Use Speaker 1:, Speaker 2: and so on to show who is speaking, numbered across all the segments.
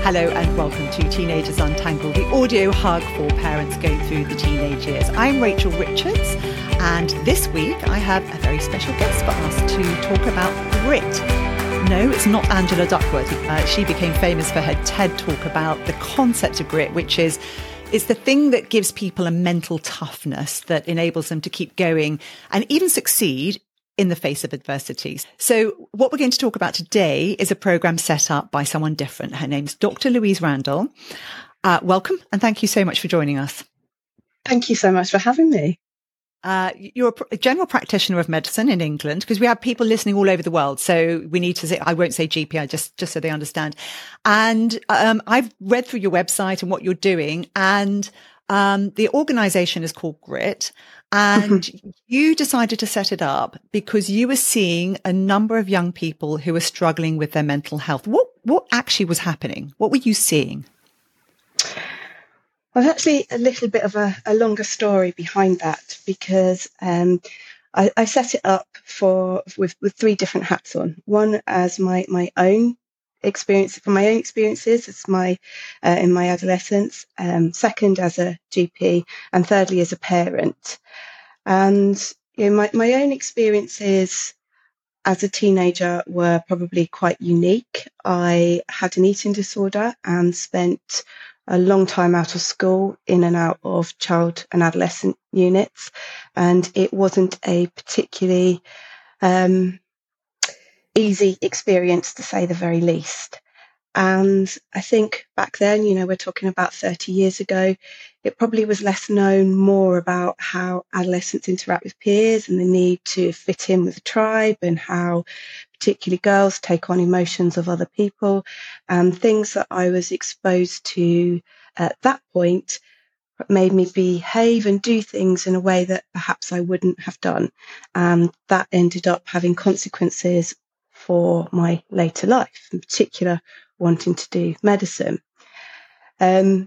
Speaker 1: Hello and welcome to Teenagers Untangled, the audio hug for parents going through the teenage years. I'm Rachel Richards, and this week I have a very special guest for us to talk about grit. No, it's not Angela Duckworth. She became famous for her TED talk about the concept of grit, which is it's the thing that gives people a mental toughness that enables them to keep going and even succeed in the face of adversity. So what we're going to talk about today is a program set up by someone different. Her name's Dr. Louise Randall. Welcome, and thank you so much for joining us.
Speaker 2: Thank you so much for having me.
Speaker 1: You're a general practitioner of medicine in England, because we have people listening all over the world. So we need to say, I won't say GP, just so they understand. And I've read through your website and what you're doing, and the organization is called Grit. And you decided to set it up because you were seeing a number of young people who were struggling with their mental health. What actually was happening? What were you seeing?
Speaker 2: Well, actually, a little bit of a longer story behind that, because I set it up with three different hats on. One as my own experience, from my own experiences, it's in my adolescence. Second, as a GP, and thirdly, as a parent. And my own experiences as a teenager were probably quite unique. I had an eating disorder and spent a long time out of school, in and out of child and adolescent units, and it wasn't a particularly easy experience, to say the very least. And I think back then, we're talking about 30 years ago, it probably was less known more about how adolescents interact with peers and the need to fit in with a tribe, and how particularly girls take on emotions of other people, and things that I was exposed to at that point made me behave and do things in a way that perhaps I wouldn't have done. And that ended up having consequences for my later life, in particular wanting to do medicine. And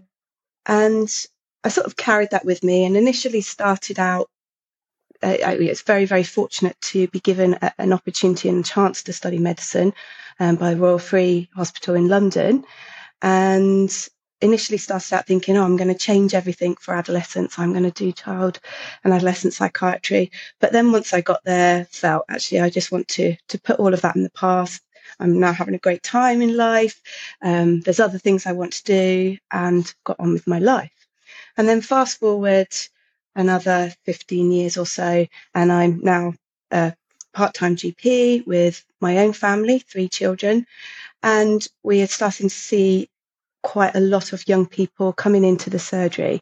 Speaker 2: I sort of carried that with me, and initially started out, I was very, very fortunate to be given an opportunity and chance to study medicine by Royal Free Hospital in London. And initially started out thinking, I'm going to change everything for adolescents. I'm going to do child and adolescent psychiatry. But then once I got there, felt actually I just want to put all of that in the past. I'm now having a great time in life. There's other things I want to do, and got on with my life. And then fast forward another 15 years or so, and I'm now a part-time GP with my own family, 3 children. And we are starting to see quite a lot of young people coming into the surgery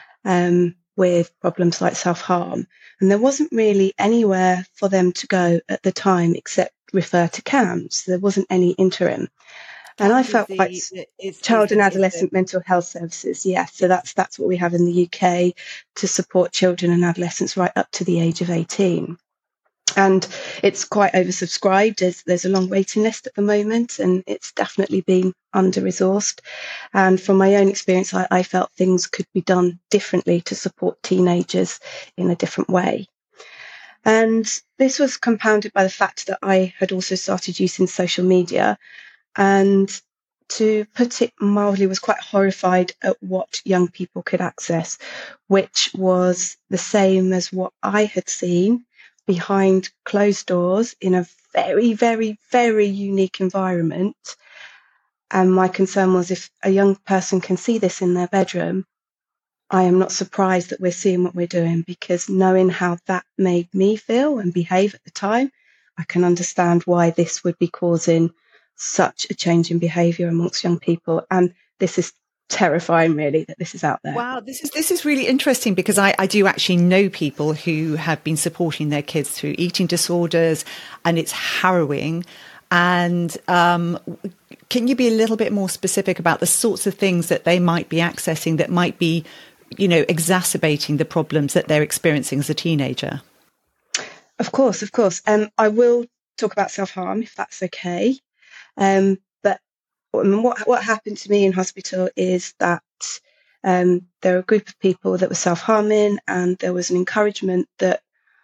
Speaker 2: with problems like self-harm. And there wasn't really anywhere for them to go at the time except refer to CAMHS. There wasn't any interim. And I felt child and adolescent mental health services. Yes. So that's what we have in the UK to support children and adolescents right up to the age of 18. And it's quite oversubscribed. There's a long waiting list at the moment, and it's definitely been under-resourced. And from my own experience, I felt things could be done differently to support teenagers in a different way. And this was compounded by the fact that I had also started using social media, and to put it mildly, was quite horrified at what young people could access, which was the same as what I had seen behind closed doors in a very, very, very unique environment. And my concern was, if a young person can see this in their bedroom, I am not surprised that we're seeing what we're doing, because knowing how that made me feel and behave at the time, I can understand why this would be causing such a change in behaviour amongst young people. And this is terrifying, really, that this is out there.
Speaker 1: Wow, this is really interesting, because I do actually know people who have been supporting their kids through eating disorders, and it's harrowing. And can you be a little bit more specific about the sorts of things that they might be accessing that might be, exacerbating the problems that they're experiencing as a teenager?
Speaker 2: Of course. I will talk about self-harm, if that's okay. But what happened to me in hospital is that there were a group of people that were self-harming, and there was an encouragement that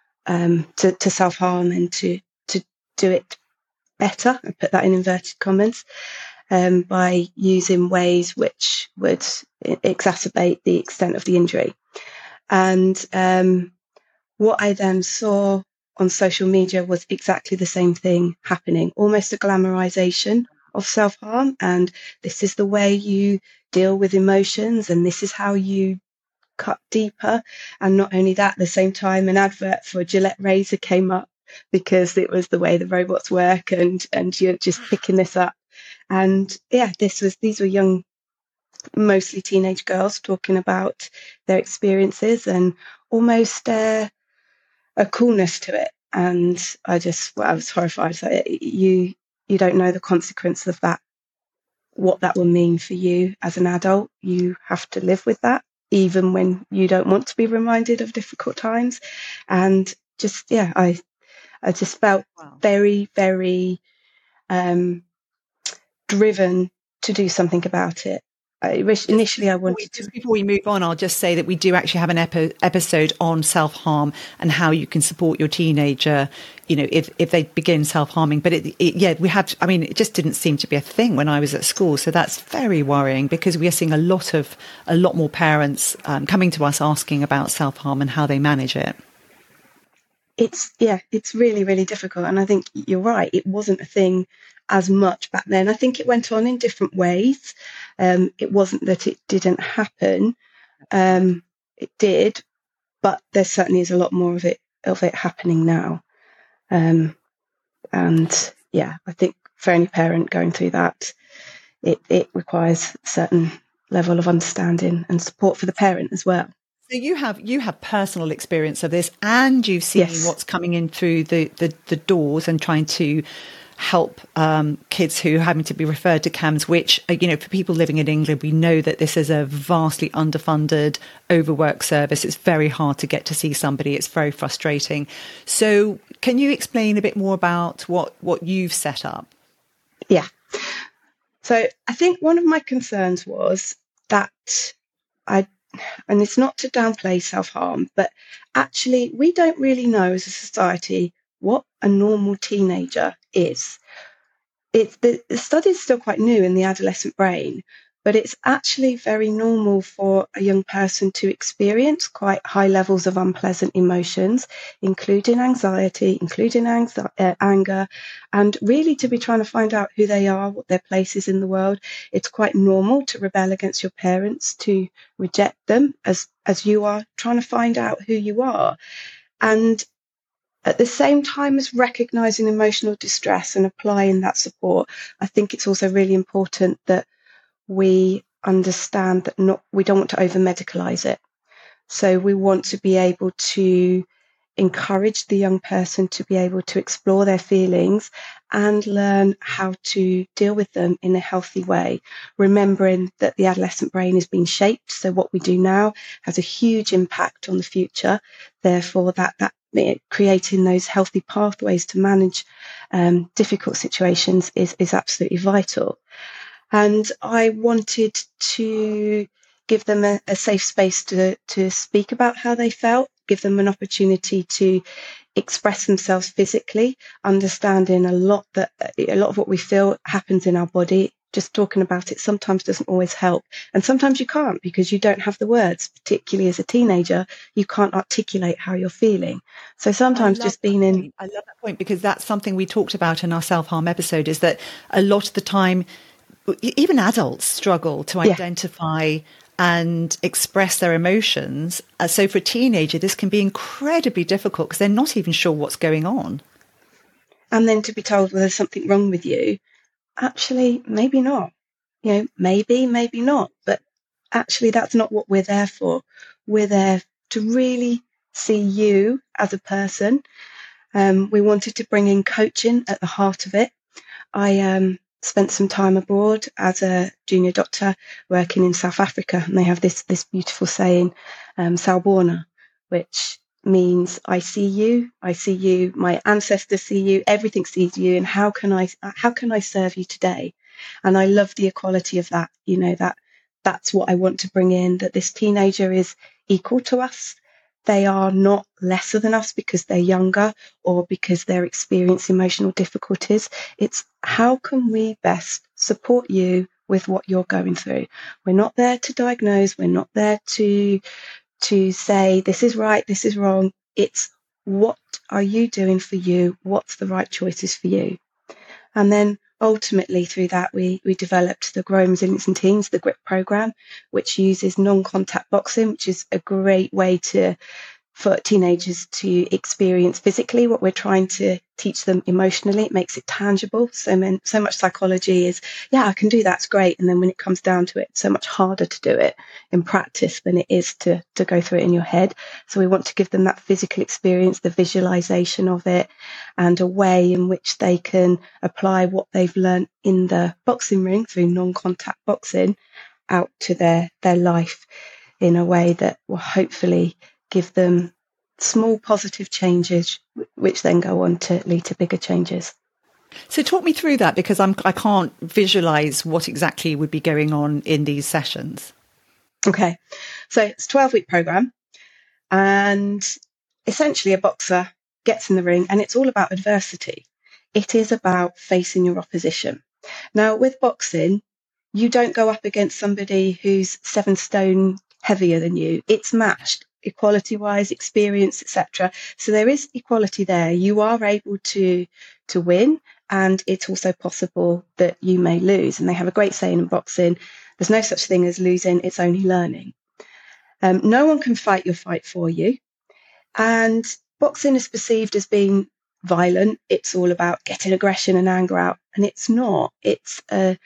Speaker 2: to self-harm and to do it better. I put that in inverted commas. by using ways which would exacerbate the extent of the injury. And what I then saw on social media was exactly the same thing happening, almost a glamorization of self-harm. And this is the way you deal with emotions, and this is how you cut deeper. And not only that, at the same time, an advert for a Gillette razor came up because it was the way the robots work, and you're just picking this up. And yeah, these were young, mostly teenage girls talking about their experiences, and almost a coolness to it. And I was horrified. So you don't know the consequence of that, what that will mean for you as an adult. You have to live with that, even when you don't want to be reminded of difficult times. And just, yeah, I just felt very, very driven to do something about it. Initially, I wanted to.
Speaker 1: Just before we move on, I'll just say that we do actually have an episode on self-harm and how you can support your teenager, you know, if they begin self-harming. But it just didn't seem to be a thing when I was at school. So that's very worrying, because we are seeing a lot more parents coming to us asking about self-harm and how they manage it.
Speaker 2: It's really, really difficult. And I think you're right. It wasn't a thing as much back then. I think it went on in different ways. It wasn't that it didn't happen. It did, but there certainly is a lot more of it happening now. And yeah, I think for any parent going through that, it requires a certain level of understanding and support for the parent as well.
Speaker 1: So you have personal experience of this, and you've seen what's coming in through the doors and trying to help kids who are having to be referred to CAMHS, which, you know, for people living in England, we know that this is a vastly underfunded, overworked service. It's very hard to get to see somebody. It's very frustrating. So can you explain a bit more about what you've set up?
Speaker 2: Yeah. So I think one of my concerns was that and it's not to downplay self-harm, but actually we don't really know as a society what a normal teenager is. The study is still quite new in the adolescent brain, but it's actually very normal for a young person to experience quite high levels of unpleasant emotions, including anxiety, including anger, and really to be trying to find out who they are, what their place is in the world. It's quite normal to rebel against your parents, to reject them as you are trying to find out who you are. And at the same time as recognizing emotional distress and applying that support, I think it's also really important that we understand that we don't want to over medicalize it. So we want to be able to encourage the young person to be able to explore their feelings and learn how to deal with them in a healthy way, remembering that the adolescent brain is being shaped. So what we do now has a huge impact on the future. Therefore, that creating those healthy pathways to manage difficult situations is absolutely vital. And I wanted to give them a safe space to speak about how they felt, give them an opportunity to express themselves physically, understanding a lot of what we feel happens in our body. Just talking about it sometimes doesn't always help. And sometimes you can't, because you don't have the words, particularly as a teenager, you can't articulate how you're feeling. So sometimes just being in...
Speaker 1: I love that point, because that's something we talked about in our self-harm episode, is that a lot of the time, even adults struggle to identify and express their emotions. So for a teenager, this can be incredibly difficult, because they're not even sure what's going on.
Speaker 2: And then to be told, well, there's something wrong with you. Actually, maybe not. You know, maybe not. But actually, that's not what we're there for. We're there to really see you as a person. We wanted to bring in coaching at the heart of it. I spent some time abroad as a junior doctor working in South Africa, and they have this beautiful saying, Sawubona, which means I see you, my ancestors see you, everything sees you, and how can I serve you today? And I love the equality of that. You know, that's what I want to bring in, that this teenager is equal to us, they are not lesser than us because they're younger or because they're experiencing emotional difficulties. It's how can we best support you with what you're going through? We're not there to diagnose. We're not there to say this is right, this is wrong. It's what are you doing for you? What's the right choices for you? And then ultimately through that, we developed the Growing Resilience in Teens, the GRIP program, which uses non-contact boxing, which is a great way for teenagers to experience physically what we're trying to teach them emotionally. It makes it tangible. So much psychology is, yeah, I can do that, it's great. And then when it comes down to it, it's so much harder to do it in practice than it is to go through it in your head. So we want to give them that physical experience, the visualization of it, and a way in which they can apply what they've learned in the boxing ring through non-contact boxing out to their life in a way that will hopefully give them small positive changes, which then go on to lead to bigger changes.
Speaker 1: So talk me through that, because I can't visualize what exactly would be going on in these sessions.
Speaker 2: Okay, so it's a 12-week program, and essentially a boxer gets in the ring and it's all about adversity. It is about facing your opposition. Now, with boxing, you don't go up against somebody who's 7 stone heavier than you. It's matched equality wise, experience, etc. So there is equality there. You are able to win, and it's also possible that you may lose. And they have a great saying in boxing, there's no such thing as losing, it's only learning. No one can fight your fight for you. And boxing is perceived as being violent. It's all about getting aggression and anger out. And it's not. It's an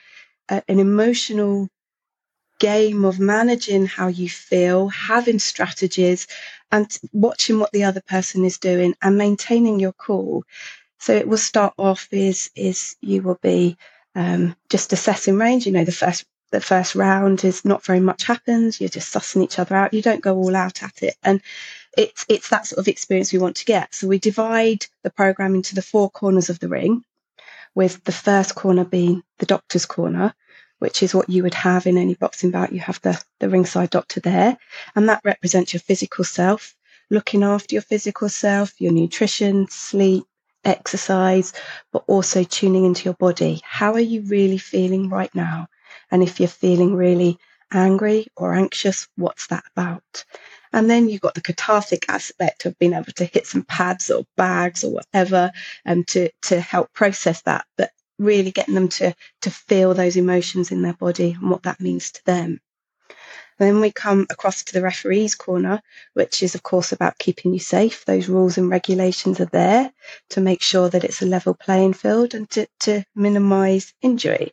Speaker 2: emotional game of managing how you feel, having strategies, and watching what the other person is doing and maintaining your cool. So it will start off is you will be just assessing range. You know, the first round is not very much happens. You're just sussing each other out. You don't go all out at it. And it's that sort of experience we want to get. So we divide the program into the 4 corners of the ring, with the first corner being the doctor's corner, which is what you would have in any boxing bout. You have the ringside doctor there, and that represents your physical self, looking after your physical self, your nutrition, sleep, exercise, but also tuning into your body. How are you really feeling right now? And if you're feeling really angry or anxious, what's that about? And then you've got the cathartic aspect of being able to hit some pads or bags or whatever, and to help process that, but really getting them to feel those emotions in their body and what that means to them. Then we come across to the referee's corner, which is, of course, about keeping you safe. Those rules and regulations are there to make sure that it's a level playing field and to minimise injury.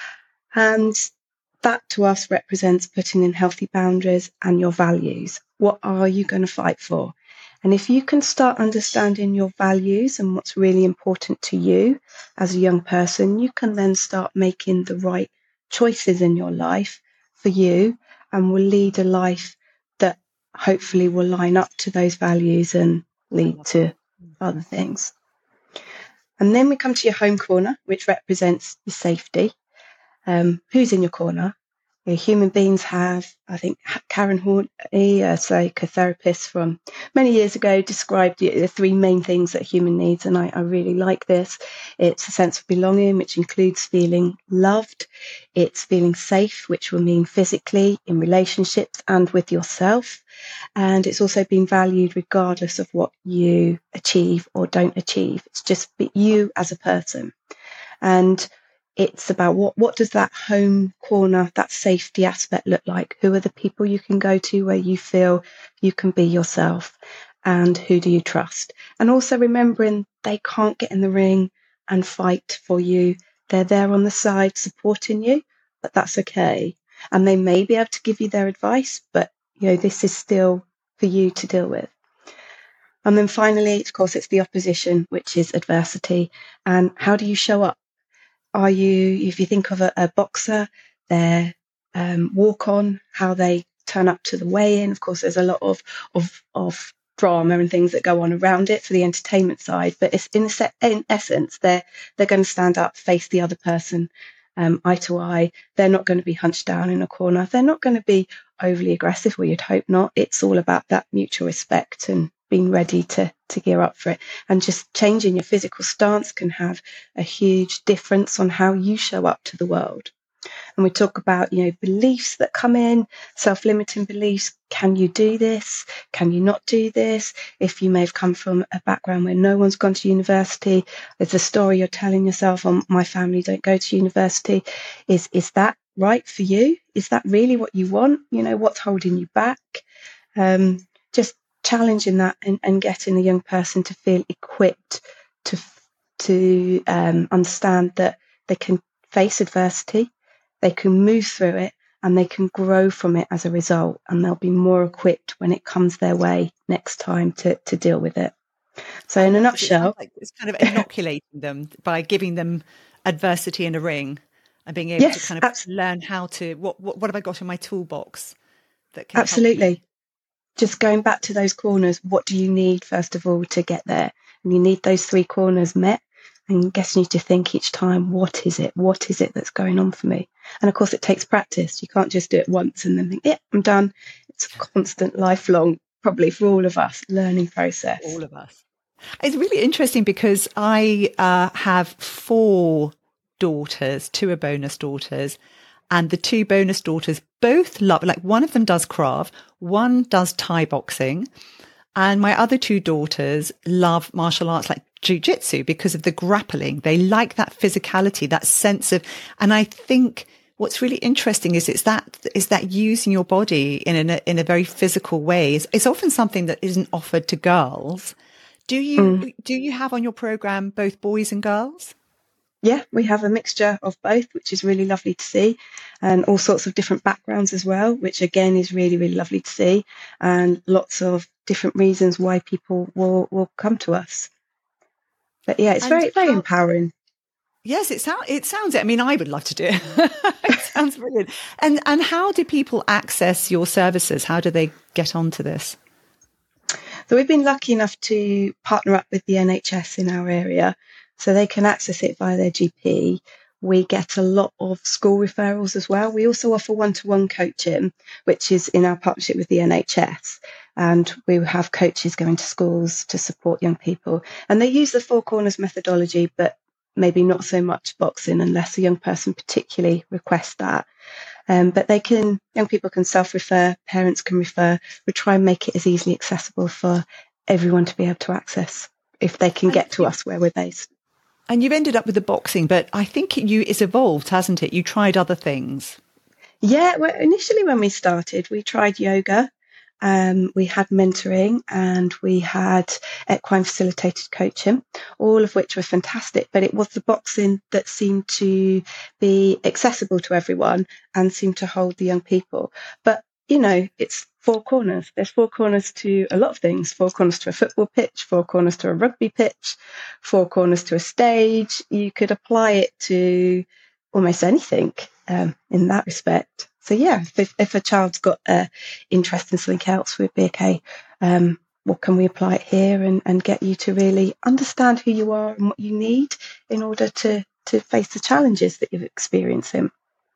Speaker 2: And that to us represents putting in healthy boundaries and your values. What are you going to fight for? And if you can start understanding your values and what's really important to you as a young person, you can then start making the right choices in your life for you, and will lead a life that hopefully will line up to those values and lead to other things. And then we come to your home corner, which represents your safety. Who's in your corner? Human beings have, I think, Karen Horney, a psychotherapist from many years ago, described the 3 main things that human needs, and I really like this. It's a sense of belonging, which includes feeling loved. It's feeling safe, which will mean physically, in relationships, and with yourself. And it's also being valued regardless of what you achieve or don't achieve. It's just you as a person. And it's about what does that home corner, that safety aspect look like? Who are the people you can go to where you feel you can be yourself? And who do you trust? And also remembering they can't get in the ring and fight for you. They're there on the side supporting you, but that's okay. And they may be able to give you their advice, but this is still for you to deal with. And then finally, of course, it's the opposition, which is adversity. And how do you show up? Are you, if you think of a boxer, their walk on, how they turn up to the weigh-in. Of course, there's a lot of drama and things that go on around it for the entertainment side, but it's in essence, they're going to stand up, face the other person, eye to eye. They're not going to be hunched down in a corner. They're not going to be overly aggressive, or you'd hope not. It's all about that mutual respect and being ready to gear up for it. And just changing your physical stance can have a huge difference on how you show up to the world. And we talk about, beliefs that come in, self-limiting beliefs. Can you do this? Can you not do this? If you may have come from a background where no one's gone to university, there's a story you're telling yourself, my family don't go to university. Is that right for you? Is that really what you want? What's holding you back? Just challenging that and getting a young person to feel equipped to understand that they can face adversity, they can move through it, and they can grow from it as a result, and they'll be more equipped when it comes their way next time to deal with it. So in a nutshell,
Speaker 1: it's kind of inoculating them by giving them adversity in a ring and being able to kind of learn how to, what have I got in my toolbox that can
Speaker 2: absolutely
Speaker 1: help me?
Speaker 2: Just going back to those corners, what do you need first of all to get there? And you need those 3 corners met, and getting you to think each time, what is it that's going on for me? And of course it takes practice. You can't just do it once and then think, yeah, I'm done. It's a constant, lifelong, probably for all of us, learning process.
Speaker 1: All of us. It's really interesting because I have 4 daughters, 2 are bonus daughters, and the 2 bonus daughters both love, like one of them does Krav, one does Thai boxing, and my other 2 daughters love martial arts like jiu-jitsu because of the grappling. They like that physicality, that sense of, and I think what's really interesting is that using your body in a very physical way is often something that isn't offered to girls. Do you have on your program both boys and girls?
Speaker 2: Yeah, we have a mixture of both, which is really lovely to see, and all sorts of different backgrounds as well, which again is really, really lovely to see, and lots of different reasons why people will come to us. But yeah, it's very, very empowering.
Speaker 1: Yes, it sounds. I mean, I would love to do it. It sounds brilliant. And how do people access your services? How do they get onto this?
Speaker 2: So we've been lucky enough to partner up with the NHS in our area, so they can access it via their GP. We get a lot of school referrals as well. We also offer one-to-one coaching, which is in our partnership with the NHS. And we have coaches going to schools to support young people. And they use the 4 corners methodology, but maybe not so much boxing unless a young person particularly requests that. But young people can self-refer, parents can refer. We try and make it as easily accessible for everyone to be able to access if they can get to us where we're based.
Speaker 1: And you've ended up with the boxing, but I think it's evolved, hasn't it? You tried other things.
Speaker 2: Yeah, well, initially when we started, we tried yoga. We had mentoring, and we had equine facilitated coaching, all of which were fantastic. But it was the boxing that seemed to be accessible to everyone and seemed to hold the young people. But, it's 4 corners. There's 4 corners to a lot of things. 4 corners to a football pitch, 4 corners to a rugby pitch, 4 corners to a stage. You could apply it to almost anything in that respect. So yeah, if a child's got an interest in something else, we'd be okay. What can we apply it here and get you to really understand who you are and what you need in order to face the challenges that you're experiencing.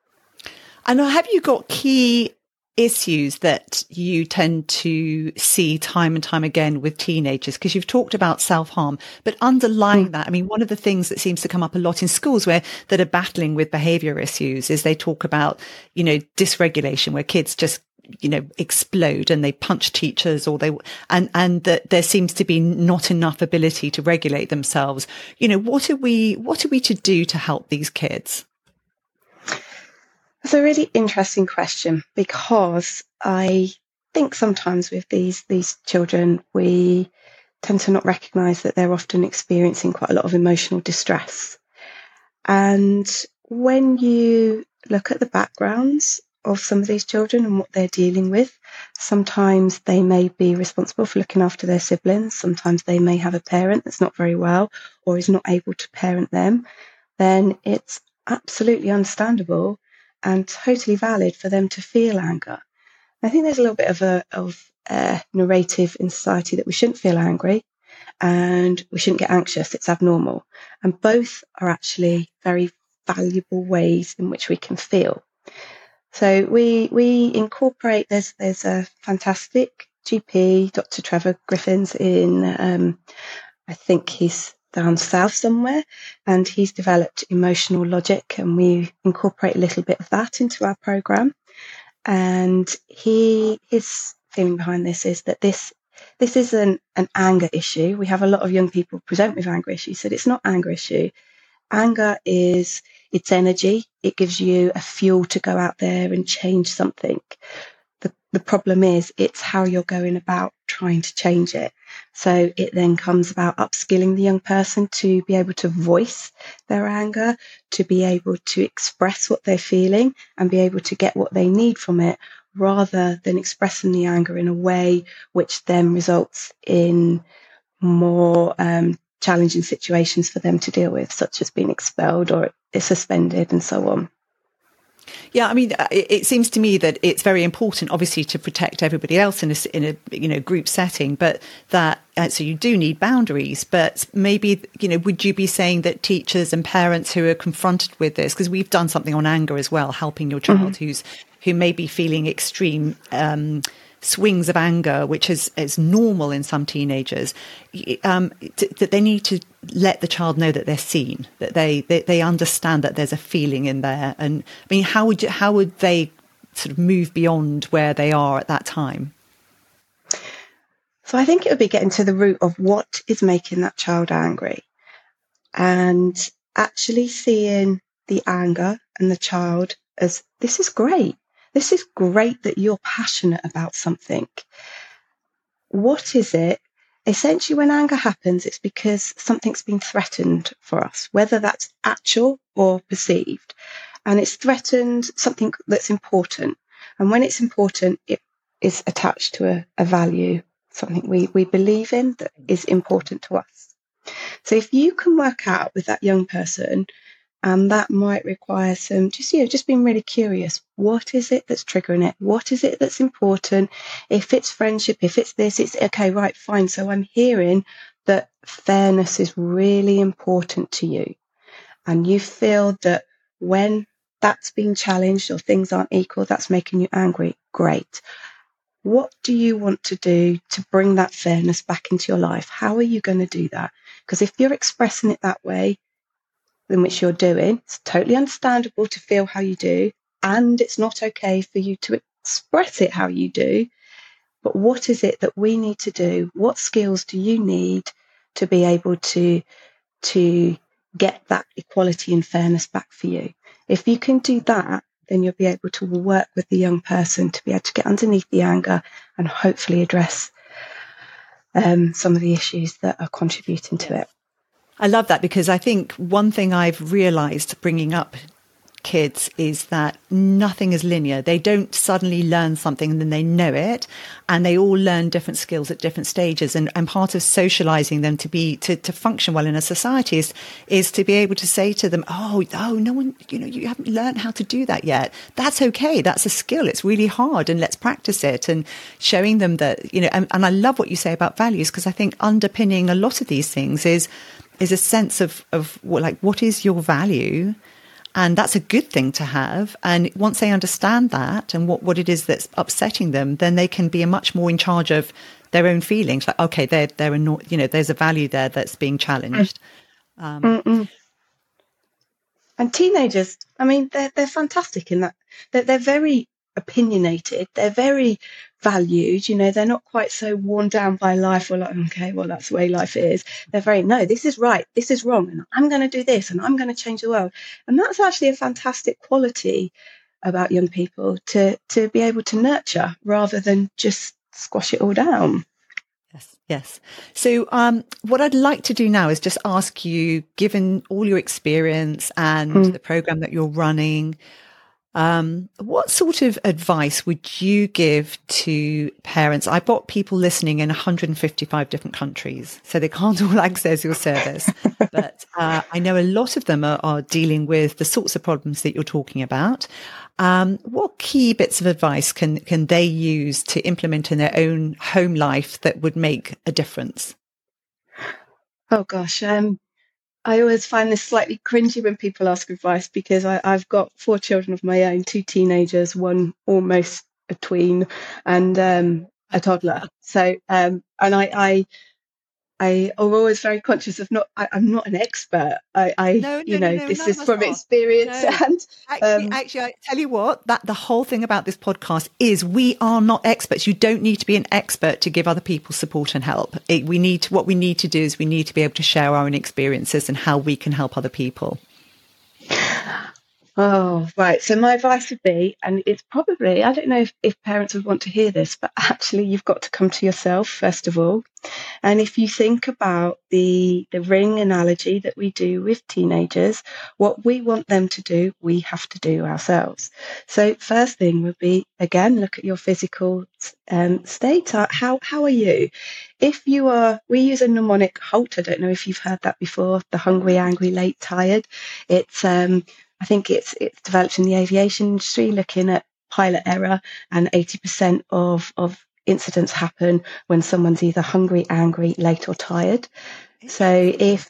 Speaker 1: And have you got key issues that you tend to see time and time again with teenagers? Because you've talked about self-harm, but underlying that, I mean, one of the things that seems to come up a lot in schools that are battling with behavior issues is they talk about, dysregulation, where kids just, explode and they punch teachers, or and that there seems to be not enough ability to regulate themselves. What are we to do to help these kids?
Speaker 2: It's a really interesting question, because I think sometimes with these children, we tend to not recognise that they're often experiencing quite a lot of emotional distress. And when you look at the backgrounds of some of these children and what they're dealing with, sometimes they may be responsible for looking after their siblings. Sometimes they may have a parent that's not very well or is not able to parent them. Then it's absolutely understandable and totally valid for them to feel anger. I think there's a little bit of a narrative in society that we shouldn't feel angry and we shouldn't get anxious. It's abnormal. And both are actually very valuable ways in which we can feel. So we incorporate, there's a fantastic GP, Dr. Trevor Griffins in, I think he's down south somewhere, and he's developed emotional logic, and we incorporate a little bit of that into our program. And his feeling behind this is that this isn't an anger issue. We have a lot of young people present with anger issues, so it's not anger issue. Anger is, it's energy. It gives you a fuel to go out there and change something. The problem is, it's how you're going about trying to change it. So it then comes about upskilling the young person to be able to voice their anger, to be able to express what they're feeling and be able to get what they need from it, rather than expressing the anger in a way which then results in more challenging situations for them to deal with, such as being expelled or suspended and so on.
Speaker 1: Yeah, I mean, it seems to me that it's very important, obviously, to protect everybody else in a group setting, but that so you do need boundaries. But maybe, would you be saying that teachers and parents who are confronted with this, because we've done something on anger as well, helping your child who may be feeling extreme swings of anger, which is normal in some teenagers, that they need to let the child know that they're seen, that they understand that there's a feeling in there. And I mean, how would they sort of move beyond where they are at that time?
Speaker 2: So I think it would be getting to the root of what is making that child angry, and actually seeing the anger and the child as, this is great. This is great that you're passionate about something. What is it? Essentially, when anger happens, it's because something's been threatened for us, whether that's actual or perceived. And it's threatened something that's important. And when it's important, it is attached to a value, something we believe in that is important to us. So if you can work out with that young person, and that might require some, just being really curious. What is it that's triggering it? What is it that's important? If it's friendship, if it's this, it's okay, right, fine. So I'm hearing that fairness is really important to you. And you feel that when that's being challenged or things aren't equal, that's making you angry. Great. What do you want to do to bring that fairness back into your life? How are you going to do that? Because if you're expressing it that way, in which you're doing, it's totally understandable to feel how you do, and it's not okay for you to express it how you do. But what is it that we need to do? What skills do you need to be able to get that equality and fairness back for you? If you can do that, then you'll be able to work with the young person to be able to get underneath the anger and hopefully address some of the issues that are contributing to it.
Speaker 1: I love that, because I think one thing I've realized bringing up kids is that nothing is linear. They don't suddenly learn something and then they know it, and they all learn different skills at different stages. And part of socializing them to function well in a society is to be able to say to them, oh, no one, you haven't learned how to do that yet. That's okay. That's a skill. It's really hard, and let's practice it, and showing them that, and I love what you say about values, because I think underpinning a lot of these things is a sense of what is your value. And that's a good thing to have. And once they understand that and what it is that's upsetting them, then they can be much more in charge of their own feelings. Like, okay, they're not, there's a value there that's being challenged.
Speaker 2: And teenagers, I mean, they're fantastic in that. They're very opinionated. They're very valued. They're not quite so worn down by life, or like, okay, well, that's the way life is. They're very, no, this is right, this is wrong, and I'm going to do this, and I'm going to change the world. And that's actually a fantastic quality about young people to be able to nurture rather than just squash it all down.
Speaker 1: Yes. So what I'd like to do now is just ask you, given all your experience and the program that you're running, what sort of advice would you give to parents? I've got people listening in 155 different countries, so they can't all access your service. But I know a lot of them are dealing with the sorts of problems that you're talking about. What key bits of advice can they use to implement in their own home life that would make a difference?
Speaker 2: Oh gosh, I always find this slightly cringy when people ask advice because I've got 4 children of my own, 2 teenagers, one almost a tween, and a toddler. So, and I am always very conscious of I'm not an expert.
Speaker 1: No,
Speaker 2: This
Speaker 1: none of
Speaker 2: is
Speaker 1: us
Speaker 2: from
Speaker 1: are.
Speaker 2: experience,
Speaker 1: No.
Speaker 2: and
Speaker 1: Actually, I tell you what, that the whole thing about this podcast is we are not experts. You don't need to be an expert to give other people support and help. What we need to do is we need to be able to share our own experiences and how we can help other people.
Speaker 2: Oh, right. So my advice would be, and it's probably, I don't know if parents would want to hear this, but actually you've got to come to yourself first of all. And if you think about the ring analogy that we do with teenagers, what we want them to do, we have to do ourselves. So first thing would be, again, look at your physical state. How are you? If you are, we use a mnemonic HALT. I don't know if you've heard that before. The hungry, angry, late, tired. It's I think it's developed in the aviation industry, looking at pilot error, and 80% of incidents happen when someone's either hungry, angry, late, or tired. So the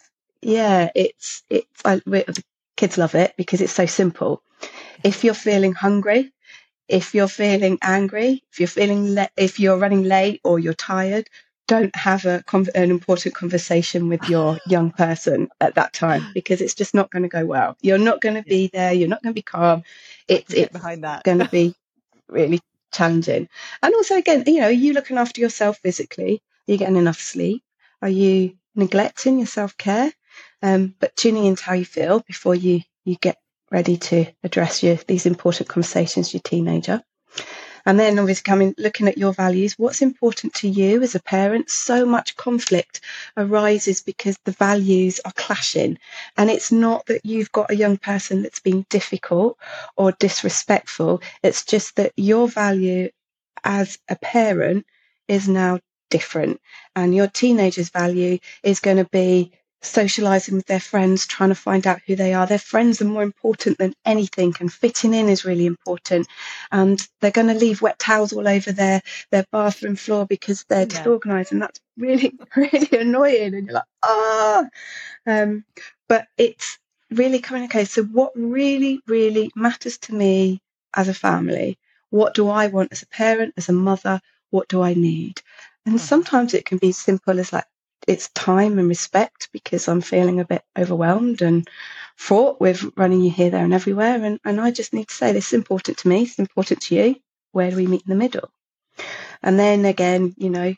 Speaker 2: kids love it because it's so simple. If you're feeling hungry, if you're feeling angry, if you're running late or you're tired, don't have an important conversation with your young person at that time because it's just not going to go well. You're not going to be there. You're not going to be calm. It's
Speaker 1: behind that.
Speaker 2: going to be really challenging. And also, again, are you looking after yourself physically? Are you getting enough sleep? Are you neglecting your self-care? But tuning into how you feel before you get ready to address these important conversations with your teenager. And then obviously looking at your values, what's important to you as a parent. So much conflict arises because the values are clashing. And it's not that you've got a young person that's being difficult or disrespectful. It's just that your value as a parent is now different. And your teenager's value is going to be socializing with their friends, trying to find out who they are. Their friends are more important than anything, and fitting in is really important. And they're going to leave wet towels all over their bathroom floor because they're disorganized, and that's really, really annoying. And you're like, but it's really coming. Okay, so what really, really matters to me as a family? What do I want as a parent, as a mother? What do I need? And sometimes it can be simple as like, it's time and respect because I'm feeling a bit overwhelmed and fraught with running you here, there and everywhere. And I just need to say, this is important to me. It's important to you. Where do we meet in the middle? And then again,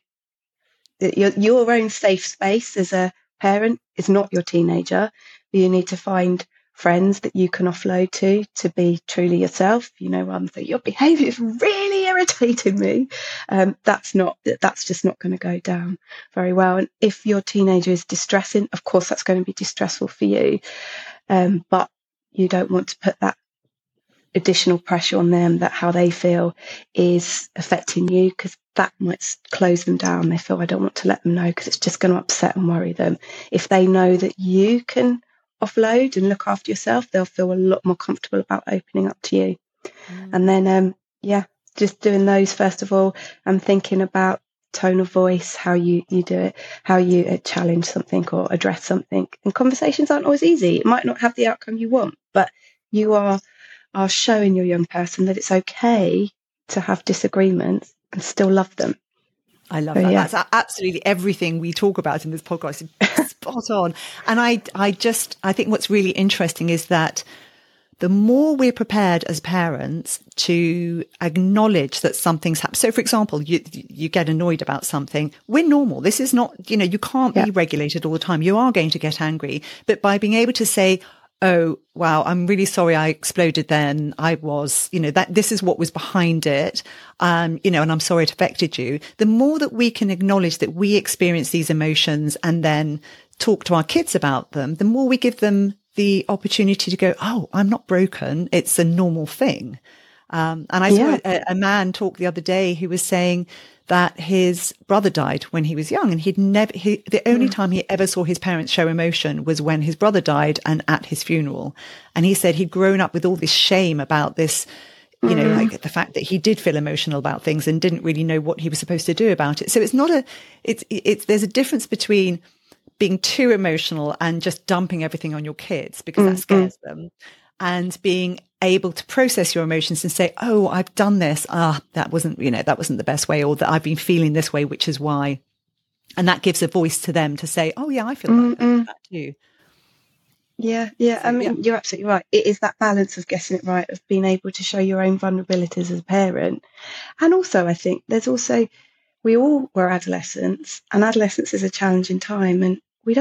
Speaker 2: your own safe space as a parent is not your teenager. You need to find friends that you can offload to be truly yourself. Rather than your behaviour is really irritating me. That's just not going to go down very well. And if your teenager is distressing, of course that's going to be distressful for you. But you don't want to put that additional pressure on them that how they feel is affecting you, because that might close them down. They feel, I don't want to let them know because it's just going to upset and worry them. If they know that you can offload and look after yourself, they'll feel a lot more comfortable about opening up to you. And then just doing those first of all, and thinking about tone of voice, how you do it, how you challenge something or address something. And conversations aren't always easy. It might not have the outcome you want, but you are showing your young person that it's okay to have disagreements and still love them.
Speaker 1: I love that. Yeah. That's absolutely everything we talk about in this podcast is spot on. And I think what's really interesting is that the more we're prepared as parents to acknowledge that something's happened. So, for example, you get annoyed about something. We're normal. This is not, you can't be regulated all the time. You are going to get angry. But by being able to say, oh, wow, I'm really sorry I exploded then. I was, that this is what was behind it. And I'm sorry it affected you. The more that we can acknowledge that we experience these emotions and then talk to our kids about them, the more we give them the opportunity to go, oh, I'm not broken. It's a normal thing. And I saw a man talk the other day who was saying that his brother died when he was young, and the only time he ever saw his parents show emotion was when his brother died and at his funeral. And he said he'd grown up with all this shame about this, like the fact that he did feel emotional about things and didn't really know what he was supposed to do about it. So it's not there's a difference between being too emotional and just dumping everything on your kids because that scares them, and being able to process your emotions and say, oh, I've done this. That wasn't the best way, or that I've been feeling this way, which is why. And that gives a voice to them to say, oh yeah, I feel that too.
Speaker 2: Yeah. I mean, you're absolutely right. It is that balance of getting it right, of being able to show your own vulnerabilities as a parent. And also, I think we all were adolescents, and adolescence is a challenging time, and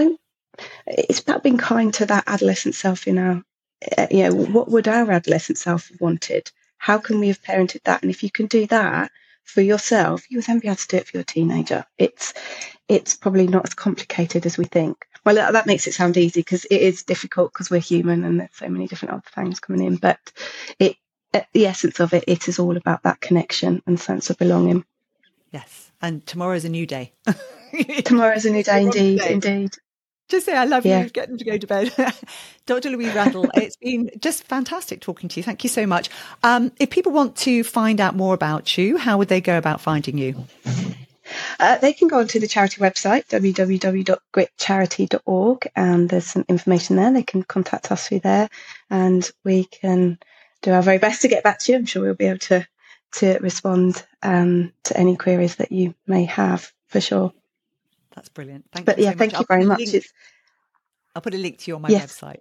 Speaker 2: it's about being kind to that adolescent self in our, what would our adolescent self have wanted? How can we have parented that? And if you can do that for yourself, you will then be able to do it for your teenager. It's probably not as complicated as we think. Well, that makes it sound easy, because it is difficult, because we're human and there's so many different other things coming in. But the essence of it is all about that connection and sense of belonging.
Speaker 1: Yes. And tomorrow's a new day.
Speaker 2: Tomorrow's a new day, indeed.
Speaker 1: Just say I love you, get them to go to bed. Dr. Louise Rattle, it's been just fantastic talking to you. Thank you so much. If people want to find out more about you, how would they go about finding you?
Speaker 2: They can go onto the charity website, www.gritcharity.org, and there's some information there. They can contact us through there, and we can do our very best to get back to you. I'm sure we'll be able to respond to any queries that you may have, for sure.
Speaker 1: That's brilliant. Thank
Speaker 2: you very much.
Speaker 1: I'll put a link to you on my website.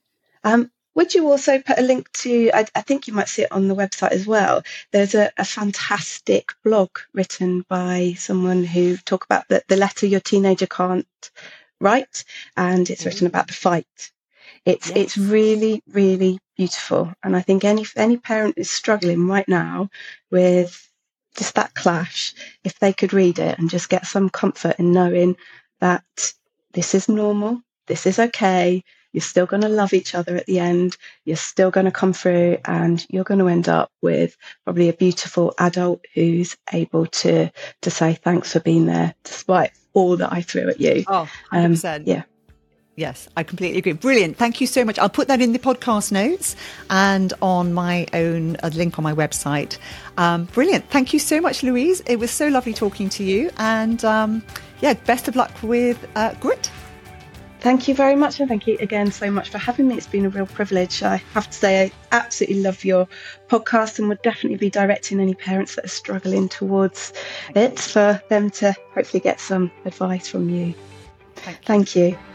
Speaker 2: Would you also put a link to, I think you might see it on the website as well, there's a fantastic blog written by someone who talk about the letter your teenager can't write, and it's written about the fight. It's really, really beautiful. And I think any parent is struggling right now with just that clash, if they could read it and just get some comfort in knowing that this is normal, this is okay, you're still going to love each other at the end, you're still going to come through, and you're going to end up with probably a beautiful adult who's able to say thanks for being there despite all that I threw at you.
Speaker 1: 100%. Yes, I completely agree. Brilliant. Thank you so much. I'll put that in the podcast notes and on my own link on my website. Brilliant. Thank you so much, Louise. It was so lovely talking to you. And best of luck with Grit.
Speaker 2: Thank you very much. And thank you again so much for having me. It's been a real privilege. I have to say, I absolutely love your podcast, and would definitely be directing any parents that are struggling towards it, for them to hopefully get some advice from you.
Speaker 1: Thank you.
Speaker 2: Thank you.